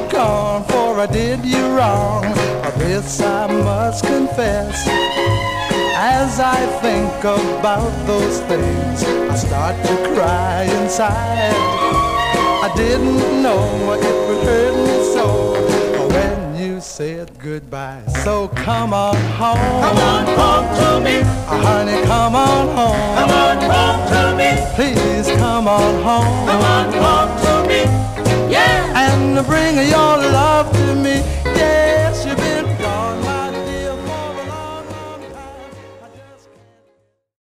gone, for I did you wrong. This I must confess. As I think about those things, I start to cry inside. I didn't know it would hurt me so when you said goodbye. So come on home. Come on home to me. Honey, come on home. Come on home to me. Please come on home. Come on home to me. Yeah. And bring your love to me.